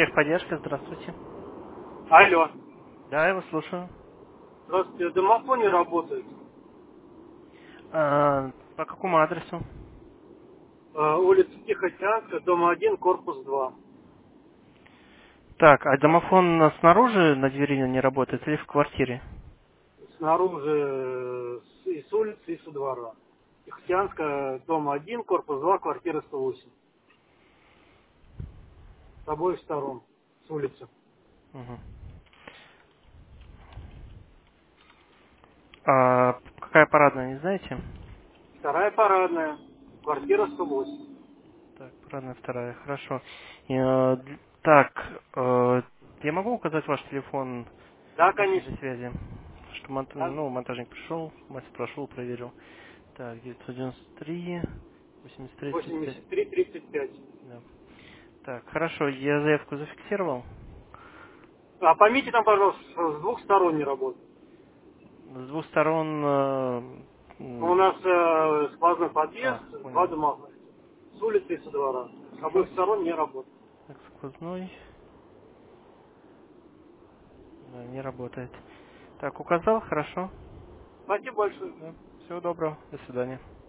Техподдержка, здравствуйте. Алло. Да, я вас слушаю. Здравствуйте. Домофон не работает. По какому адресу? Улица Тихоокеанская, дом 1, корпус 2. Так, а домофон снаружи на двери не работает или в квартире? Снаружи и с улицы, и со двора. Тихоокеанская, дом 1, корпус 2, квартира 108. С обоих сторон. С улицы. Мгм. А какая парадная, не знаете? Вторая парадная. Квартира 108. Так, парадная вторая, хорошо. Так, я могу указать ваш телефон Да, для конечно. связи? Что Да. монтажник пришел, мастер прошел, проверил. Так, 993, 83, 35. 83 35. Да. Так, хорошо, я заявку зафиксировал. А поймите там, пожалуйста, что с двух сторон не работает. С двух сторон... У нас сквозной подъезд, два понял. дома. С улицы и со двора. С Угу. обоих сторон не работает. Так, сквозной. Да, не работает. Так, указал, хорошо. Спасибо большое. Да. Всего доброго. До свидания.